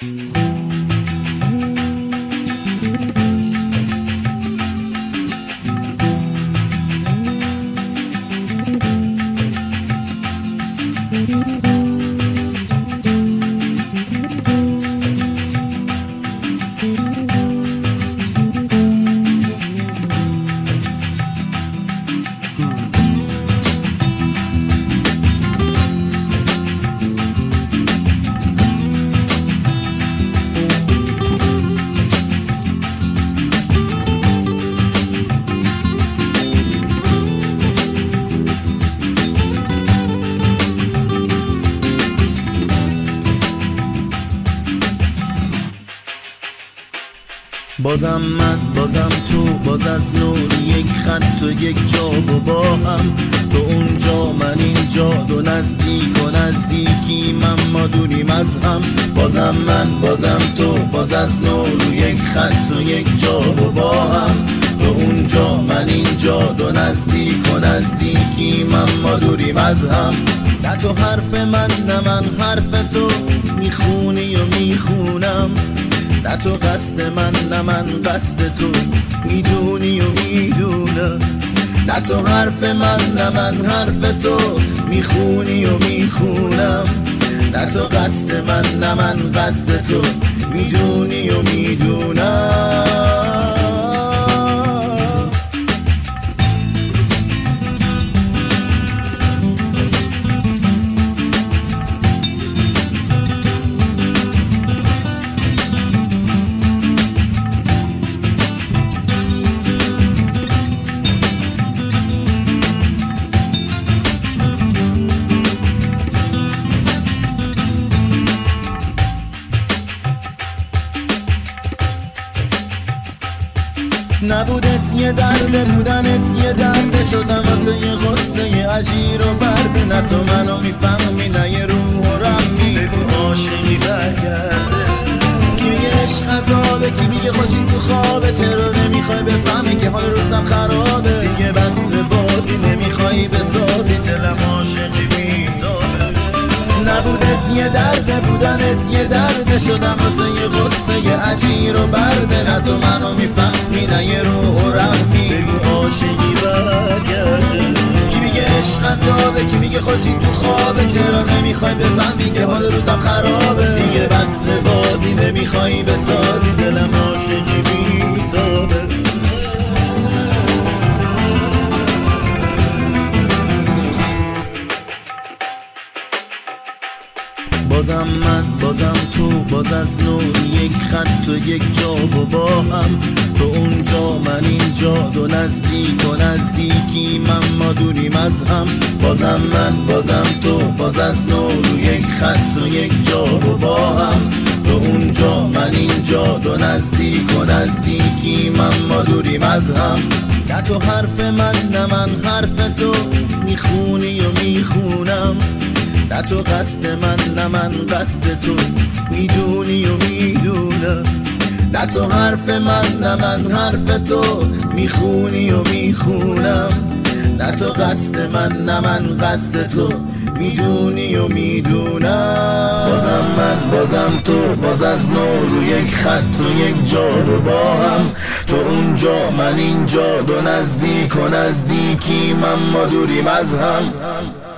بازم من، بازم تو، باز از نور یک خط و یک جا و با هم، تو اونجا من اینجا، دو نزدیک و نزدیکی من ما دوریم از هم. بازم من، بازم تو، باز از نور یک خط و یک جا و با هم، تو اونجا من اینجا، دو نزدیک و نزدیکی من ما دوریم از هم. نه تو حرف من نه من حرف تو، میخونی و میخونم. نه تو قصد من نه من قصد تو، میدونی و میدونم. نه تو حرف من نه من حرف تو، میخونی و میخونم. نه تو قصد من نه من قصد تو، میدونی و میدونم. نبودت یه درده، بودنت یه درده، شدم واسه یه غصه یه عجیر و برده. نه تو منو میفهمی نه یه روح و رمی، بگو عاشقی برگرده. کی میگه عشق عذابه، کی میگه خوشی تو خوابه، چرا نمیخوای بفهمی که حال روزم خرابه. دیگه بس بازی نمیخوای بسازی، دلم عاشقی بیداره. نبودت یه درده، بودنت یه درده، شدم واسه یه غصه یه عجیر و برده. نه تو منو میفهمی نه یه روح و رحمی، بگو عاشقی برگرده. کی میگه عشق عذابه، کی میگه خوشی تو خوابه، چرا نمیخوای بفهمی که حال روزم خرابه. دیگه بس بازی نمیخوای بسازی، دلم عاشقی بیتابه. بازم من، بازم تو، باز از نور یک خط و یک جا و با هم، تو اونجا من اینجا، دو نزدیک و نزدیکی من ما دوریم از هم. بازم من، بازم تو، باز از نور یک خط و یک جا و با هم، تو اونجا من اینجا، دو نزدیک و نزدیکی من ما دوریم از هم. نه تو حرف من نه من حرف تو، میخونی و میخونم. نه تو قصد من نه من قصد تو، میدونی و میدونم. نه تو حرف من نه من حرف تو، میخونی و میخونم. نه تو قصد من نه من قصد تو، میدونی و میدونم. بازم من، بازم تو، باز از نور رو یک خط و یک جا رو با هم، تو اونجا من اینجا، دو نزدیک و نزدیکی من ما دوریم از هم.